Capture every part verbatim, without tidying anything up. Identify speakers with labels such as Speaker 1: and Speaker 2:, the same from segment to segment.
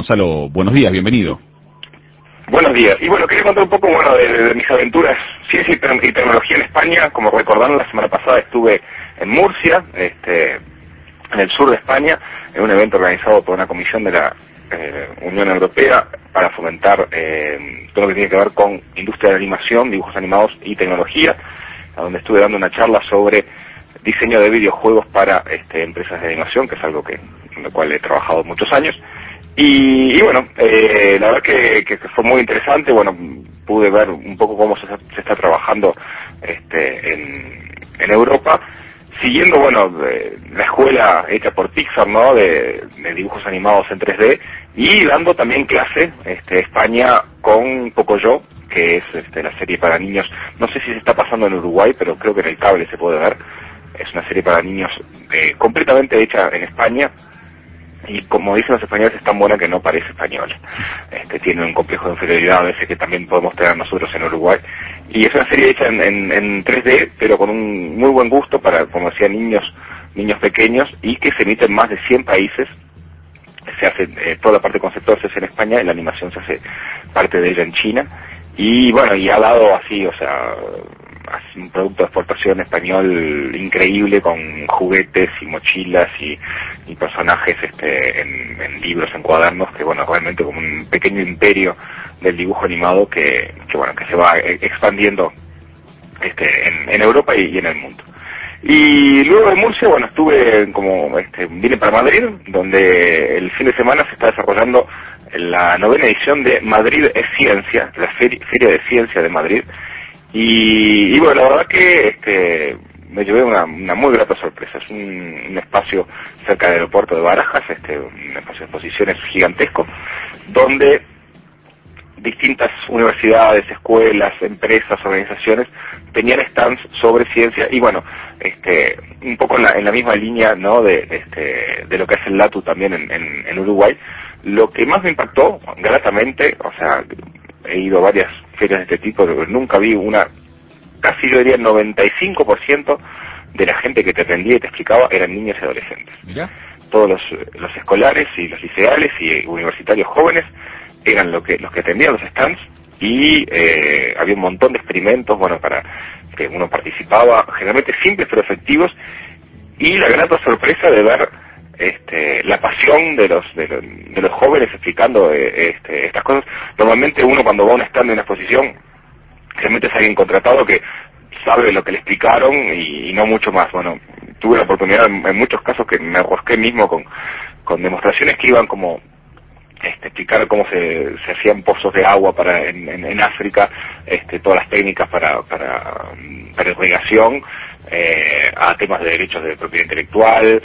Speaker 1: Gonzalo, buenos días, bienvenido.
Speaker 2: Buenos días. Y bueno, quería contar un poco bueno de, de mis aventuras ciencia y, te y tecnología en España. Como recordaron, la semana pasada estuve en Murcia, este, en el sur de España, en un evento organizado por una comisión de la eh, Unión Europea para fomentar eh, todo lo que tiene que ver con industria de animación, dibujos animados y tecnología, a donde estuve dando una charla sobre diseño de videojuegos para este, empresas de animación, que es algo que en lo cual he trabajado muchos años. Y, y bueno, eh, la verdad que, que, que fue muy interesante. Bueno, pude ver un poco cómo se, se está trabajando este, en, en Europa, siguiendo, bueno, de, la escuela hecha por Pixar, ¿no?, de, de dibujos animados en tres D, y dando también clase este, España con Pocoyo, que es este, la serie para niños. No sé si se está pasando en Uruguay, pero creo que en el cable se puede ver. Es una serie para niños eh, completamente hecha en España, y como dicen los españoles, es tan buena que no parece española. Este, tiene un complejo de inferioridad a veces que también podemos tener nosotros en Uruguay. Y es una serie hecha en, en, en tres D, pero con un muy buen gusto para, como decía, niños niños pequeños, y que se emite en más de cien países. Se hace, eh, toda la parte conceptual se hace en España, y la animación se hace parte de ella en China. Y bueno, y ha dado así, o sea, un producto de exportación español increíble, con juguetes y mochilas y, y personajes este, en, en libros, en cuadernos, que bueno, realmente como un pequeño imperio del dibujo animado que, que bueno, que se va expandiendo este, en, en Europa y, y en el mundo. Y luego de Murcia, bueno, estuve como, este, vine para Madrid, donde el fin de semana se está desarrollando la novena edición de Madrid es Ciencia, la feria, feria de ciencia de Madrid. Y, y bueno, la verdad que este, me llevé una, una muy grata sorpresa. Es un, un espacio cerca del aeropuerto de Barajas, este, un espacio de exposiciones gigantesco, donde distintas universidades, escuelas, empresas, organizaciones tenían stands sobre ciencia. Y bueno, este, un poco en la, en la misma línea, ¿no?, de, este, de lo que es el LATU también en, en, en Uruguay. Lo que más me impactó gratamente, o sea, he ido a varias ferias de este tipo, pero nunca vi una, casi yo diría noventa y cinco por ciento de la gente que te atendía y te explicaba eran niños y adolescentes.
Speaker 1: ¿Mira?
Speaker 2: Todos los, los escolares y los liceales y universitarios jóvenes eran lo que, los que atendían los stands, y eh, había un montón de experimentos, bueno, para que uno participaba, generalmente simples pero efectivos, y la grata sorpresa de ver este, la pasión de los, de los de los jóvenes explicando eh, este, estas cosas. Normalmente uno cuando va a un stand en una exposición, generalmente es alguien contratado que sabe lo que le explicaron y, y no mucho más. Bueno, tuve la oportunidad en, en muchos casos que me arrosqué mismo con, con demostraciones que iban como Este, explicar cómo se, se hacían pozos de agua para en, en, en África, este, todas las técnicas para para, para irrigación, eh, a temas de derechos de propiedad intelectual,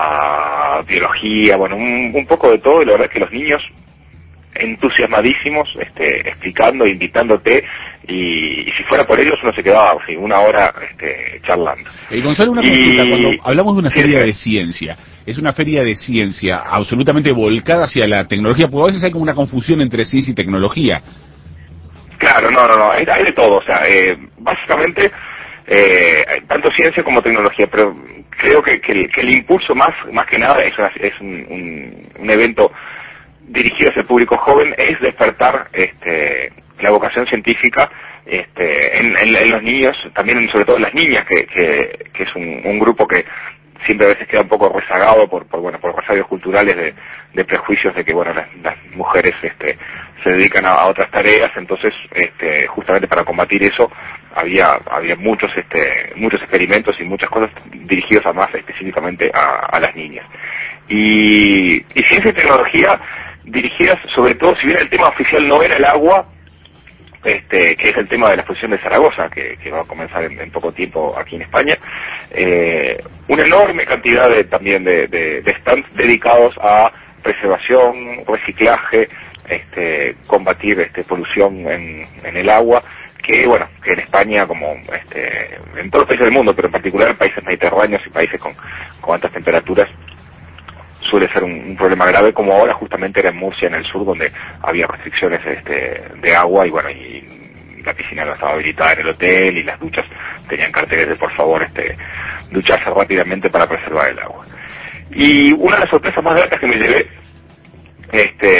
Speaker 2: a biología, bueno, un, un poco de todo. Y la verdad es que los niños entusiasmadísimos, este, explicando, invitándote, y, y si fuera por ellos uno se quedaba sí, una hora este, charlando.
Speaker 1: Eh, Gonzalo, una
Speaker 2: y...
Speaker 1: consulta. Cuando hablamos de una
Speaker 2: sí,
Speaker 1: feria
Speaker 2: sí.
Speaker 1: de ciencia, ¿es una feria de ciencia absolutamente volcada hacia la tecnología? Porque a veces hay como una confusión entre ciencia y tecnología.
Speaker 2: Claro, no, no, no, hay, hay de todo. O sea, eh, básicamente eh, tanto ciencia como tecnología, pero creo que, que, el, que el impulso más más que nada es, una, es un, un, un evento dirigido hacia el público joven, es despertar este, la vocación científica este, en, en, en los niños, también sobre todo en las niñas, que, que, que es un, un grupo que siempre a veces queda un poco rezagado por, por bueno por resagos culturales de, de prejuicios de que bueno las, las mujeres este, se dedican a, a otras tareas. Entonces este, justamente para combatir eso había había muchos este muchos experimentos y muchas cosas dirigidos a más específicamente a, a las niñas, y, y ciencia y tecnología dirigidas sobre todo, si bien el tema oficial no era el agua, este, que es el tema de la exposición de Zaragoza, que, que va a comenzar en, en poco tiempo aquí en España, eh, una enorme cantidad de, también de, de, de stands dedicados a preservación, reciclaje, este, combatir este, polución en, en el agua, que bueno, que en España, como este, en todos los países del mundo, pero en particular en países mediterráneos y países con, con altas temperaturas, suele ser un, un problema grave, como ahora justamente era en Murcia, en el sur, donde había restricciones este, de agua, y bueno, y la piscina no estaba habilitada en el hotel, y las duchas tenían carteles de por favor este, ducharse rápidamente para preservar el agua. Y una de las sorpresas más gratas que me llevé este,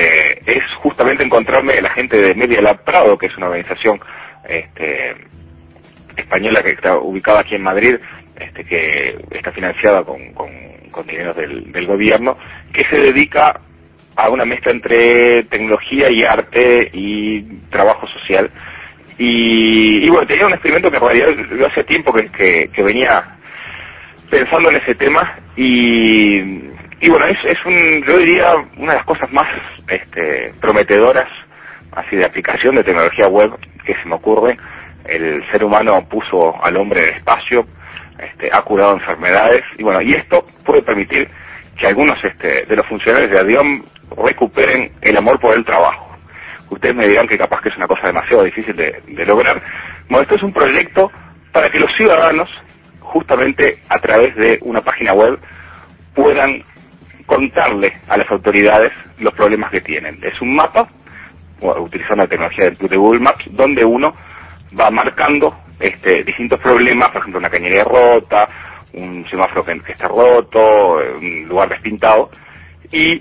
Speaker 2: es justamente encontrarme la gente de Media Lab Prado, que es una organización este, española que está ubicada aquí en Madrid, este, que está financiada con, con, con dinero del, del gobierno, que se dedica a una mezcla entre tecnología y arte y trabajo social. Y, y bueno, tenía un experimento que en realidad yo hace tiempo que, que, que venía pensando en ese tema y, y bueno, es, es un, yo diría, una de las cosas más este, prometedoras así de aplicación de tecnología web que se me ocurre. El ser humano puso al hombre en el espacio, este, ha curado enfermedades y bueno, y esto puede permitir que algunos este, de los funcionarios de Adiom recuperen el amor por el trabajo. Ustedes me dirán que capaz que es una cosa demasiado difícil de, de lograr. Bueno, esto es un proyecto para que los ciudadanos, justamente a través de una página web, puedan contarle a las autoridades los problemas que tienen. Es un mapa, bueno, utilizando la tecnología de Google Maps, donde uno va marcando este, distintos problemas, por ejemplo, una cañería rota, un semáforo que, que está roto, un lugar despintado, y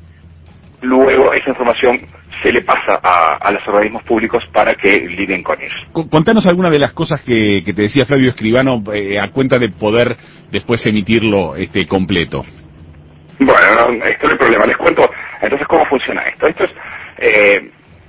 Speaker 2: luego esa información se le pasa a, a los organismos públicos para que lidien con eso.
Speaker 1: Contanos alguna de las cosas que, que te decía Flavio Escribano eh, a cuenta de poder después emitirlo este completo.
Speaker 2: Bueno, no, esto no es el problema. Les cuento entonces cómo funciona esto. Esto es eh,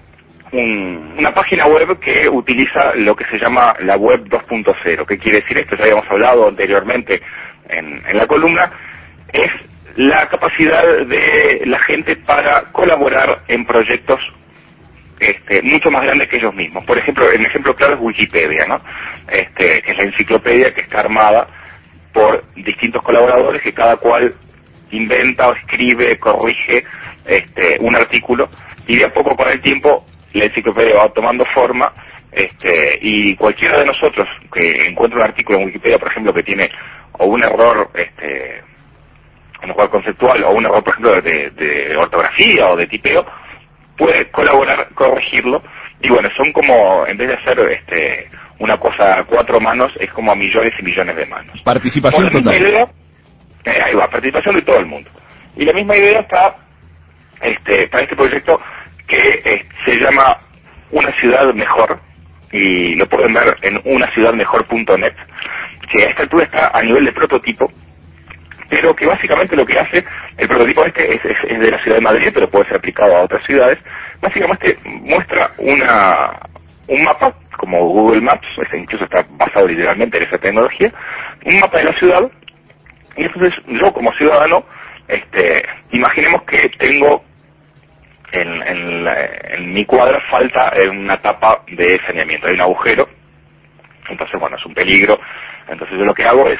Speaker 2: un, una página web que utiliza lo que se llama la web dos punto cero. ¿Qué quiere decir esto? Ya habíamos hablado anteriormente en, en la columna. Es la capacidad de la gente para colaborar en proyectos este, mucho más grandes que ellos mismos. Por ejemplo, el ejemplo claro es Wikipedia, ¿no? Este, que es la enciclopedia que está armada por distintos colaboradores que cada cual inventa o escribe, corrige este, un artículo y de a poco con el tiempo la enciclopedia va tomando forma este, y cualquiera de nosotros que encuentre un artículo en Wikipedia, por ejemplo, que tiene o un error este, un error conceptual o un error, por ejemplo, de, de ortografía o de tipeo, puede colaborar, corregirlo, y bueno, son como, en vez de hacer este una cosa a cuatro manos, es como a millones y millones de manos.
Speaker 1: Participación
Speaker 2: bueno,
Speaker 1: total.
Speaker 2: Idea, eh, ahí va, participación de todo el mundo. Y la misma idea está este, para este proyecto que eh, se llama Una Ciudad Mejor, y lo pueden ver en una ciudad mejor punto net, que a esta altura está a nivel de prototipo, pero que básicamente lo que hace, el prototipo este es, es, es de la ciudad de Madrid, pero puede ser aplicado a otras ciudades. Básicamente muestra una un mapa, como Google Maps, este incluso está basado literalmente en esa tecnología, un mapa de la ciudad, y entonces yo como ciudadano, este imaginemos que tengo en, en, la, en mi cuadra falta una tapa de saneamiento, hay un agujero, entonces bueno, es un peligro, entonces yo lo que hago es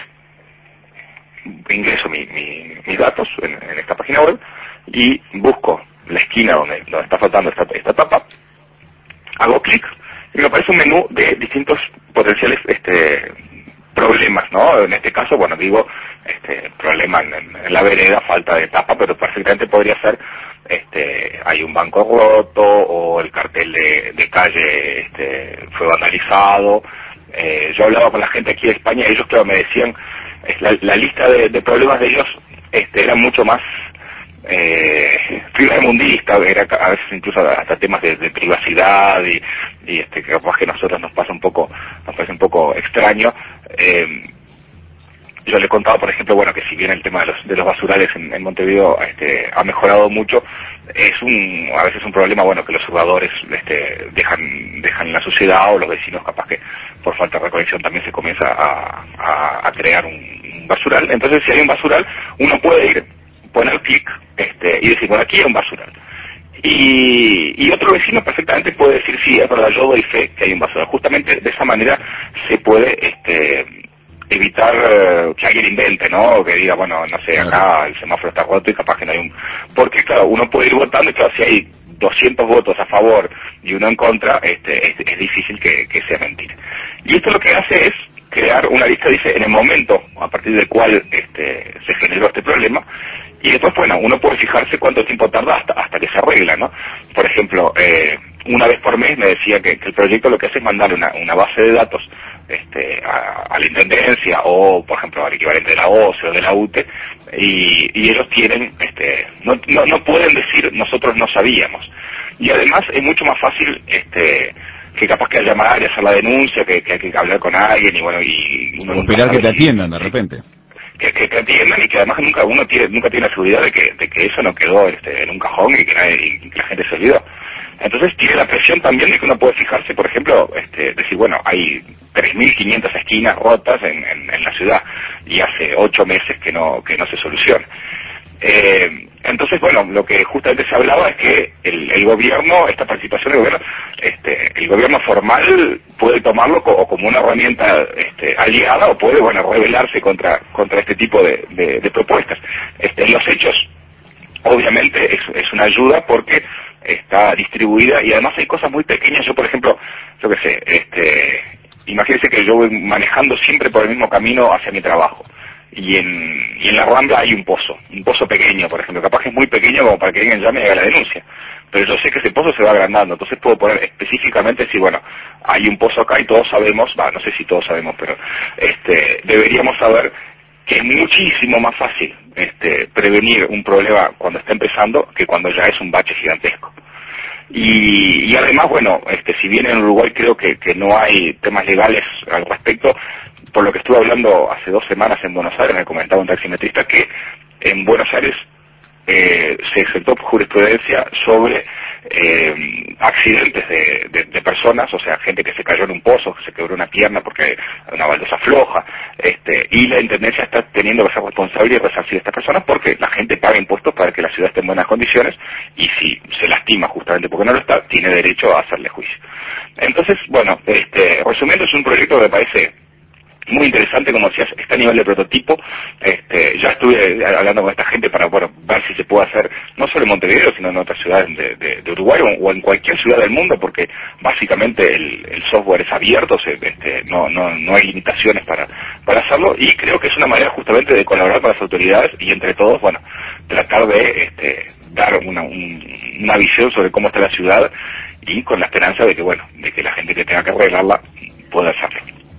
Speaker 2: ingreso mi, mi, mis datos en, en esta página web y busco la esquina donde, donde está faltando esta, esta tapa, hago clic y me aparece un menú de distintos potenciales este, problemas, ¿no? En este caso, bueno, digo, este, problema en, en la vereda, falta de tapa, pero perfectamente podría ser, este, hay un banco roto o el cartel de, de calle este, fue vandalizado. Eh, yo hablaba con la gente aquí de España y ellos, claro, me decían, la, la lista de, de problemas de ellos este, era mucho más eh, primermundista, era a veces incluso hasta temas de, de privacidad y, y este, que capaz que a nosotros nos pasa un poco, nos parece un poco extraño. Eh, yo le he contado, por ejemplo, bueno, que si bien el tema de los, de los basurales en, en Montevideo este, ha mejorado mucho, es un a veces un problema, bueno, que los jugadores este, dejan dejan la suciedad, o los vecinos capaz que por falta de recolección también se comienza a, a, a crear un, un basural. Entonces, si hay un basural, uno puede ir, poner clic este, y decir, bueno, aquí hay un basural. Y, y otro vecino perfectamente puede decir, sí, es verdad, yo doy fe que hay un basural. Justamente de esa manera se puede este, evitar uh, que alguien invente, ¿no? O que diga, bueno, no sé, acá el semáforo está roto y capaz que no hay un... Porque, claro, uno puede ir votando y, claro, si hay doscientos votos a favor y uno en contra, este, es, es difícil que, que sea mentira. Y esto lo que hace es crear una lista, dice, en el momento a partir del cual este, se generó este problema, y después, bueno, uno puede fijarse cuánto tiempo tarda hasta, hasta que se arregla, ¿no? Por ejemplo, eh, una vez por mes me decía que, que el proyecto lo que hace es mandar una, una base de datos este, a, a la intendencia o, por ejemplo, al equivalente de la O C E o de la U T E, y, y ellos tienen, este, no, no, no pueden decir nosotros no sabíamos. Y además es mucho más fácil, este, que capaz que llamar y hacer la denuncia, que, que hay que hablar con alguien y bueno, y uno
Speaker 1: o esperar que te atiendan de repente.
Speaker 2: Que, que te atiendan y que además nunca uno tiene nunca tiene la seguridad de que de que eso no quedó este, en un cajón y que, nadie, y que la gente se olvidó. Entonces tiene la presión también de que uno puede fijarse, por ejemplo, este, decir, bueno, hay tres mil quinientas esquinas rotas en, en, en la ciudad y hace ocho meses que no que no se soluciona. Eh, entonces, bueno, lo que justamente se hablaba es que el, el gobierno, esta participación del gobierno, este, el gobierno formal puede tomarlo co como una herramienta este, aliada o puede, bueno, rebelarse contra contra este tipo de, de, de propuestas. Este, en los hechos, obviamente, es, es una ayuda porque está distribuida y además hay cosas muy pequeñas. Yo, por ejemplo, yo qué sé, este, imagínense que yo voy manejando siempre por el mismo camino hacia mi trabajo. Y en, y en la Rambla hay un pozo, un pozo pequeño, por ejemplo, capaz que es muy pequeño como para que alguien llame y haga la denuncia, pero yo sé que ese pozo se va agrandando, entonces puedo poner específicamente si, bueno, hay un pozo acá y todos sabemos, va, no sé si todos sabemos, pero este deberíamos saber que es muchísimo más fácil este prevenir un problema cuando está empezando que cuando ya es un bache gigantesco. Y, y además, bueno, este si bien en Uruguay creo que, que no hay temas legales al respecto, por lo que estuve hablando hace dos semanas en Buenos Aires, me comentaba un taximetrista que en Buenos Aires eh, se exentó jurisprudencia sobre eh, accidentes de, de, de personas, o sea, gente que se cayó en un pozo, que se quebró una pierna porque una baldosa floja, este, y la Intendencia está teniendo que ser responsable y resarcir a estas personas porque la gente paga impuestos para que la ciudad esté en buenas condiciones y si se lastima justamente porque no lo está, tiene derecho a hacerle juicio. Entonces, bueno, este, resumiendo, es un proyecto que me parece muy interesante, como decías, está a nivel de prototipo. Este, ya estuve hablando con esta gente para, bueno, ver si se puede hacer, no solo en Montevideo, sino en otras ciudades de, de, de Uruguay o, o en cualquier ciudad del mundo, porque básicamente el, el software es abierto, se, este, no, no, no hay limitaciones para, para hacerlo, y creo que es una manera justamente de colaborar con las autoridades y entre todos, bueno, tratar de este, dar una, un, una visión sobre cómo está la ciudad y con la esperanza de que, bueno, de que la gente que tenga que arreglarla pueda hacerlo.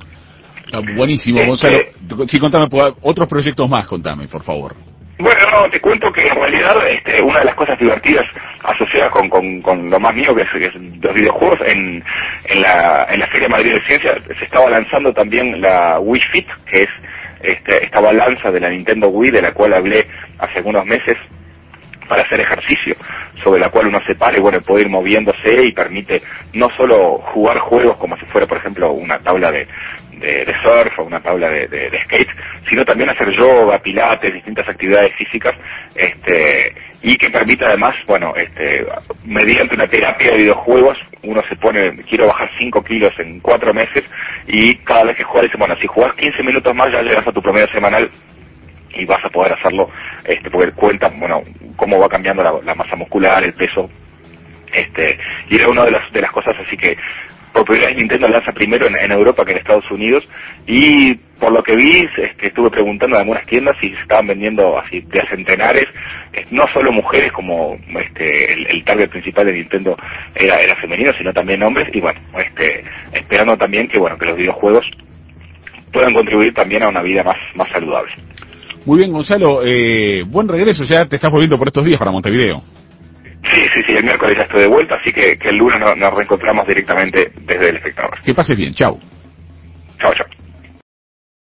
Speaker 1: Ah, buenísimo, este, Gonzalo. Sí, contame, otros proyectos más, contame, por favor.
Speaker 2: Bueno, no, te cuento que en realidad este, una de las cosas divertidas asociadas con, con, con lo más mío, que es, que es los videojuegos, en, en, la, en la Feria Madrid de Ciencia se estaba lanzando también la Wii Fit, que es este, esta balanza de la Nintendo Wii, de la cual hablé hace algunos meses, para hacer ejercicio, sobre la cual uno se para y bueno, puede ir moviéndose y permite no solo jugar juegos como si fuera, por ejemplo, una tabla de, de, de surf o una tabla de, de, de skate, sino también hacer yoga, pilates, distintas actividades físicas, este, y que permite además, bueno, este, mediante una terapia de videojuegos, uno se pone, quiero bajar cinco kilos en cuatro meses, y cada vez que juegas, dice, bueno, si jugás quince minutos más ya llegas a tu promedio semanal, y vas a poder hacerlo, este, porque cuenta, bueno, cómo va cambiando la, la masa muscular, el peso, este, y era una de las de las cosas así que por primera vez Nintendo lanza primero en, en Europa que en Estados Unidos, y por lo que vi, este, estuve preguntando en algunas tiendas si se estaban vendiendo así de a centenares, eh, no solo mujeres como este el, el target principal de Nintendo era, era femenino, sino también hombres, y bueno, este, esperando también que bueno que los videojuegos puedan contribuir también a una vida más, más saludable.
Speaker 1: Muy bien, Gonzalo, eh, buen regreso, ya te estás volviendo por estos días para Montevideo.
Speaker 2: Sí, sí, sí, el miércoles ya estoy de vuelta, así que, que el lunes nos, nos reencontramos directamente desde El Espectador.
Speaker 1: Que pases bien, chao.
Speaker 2: Chao, chao.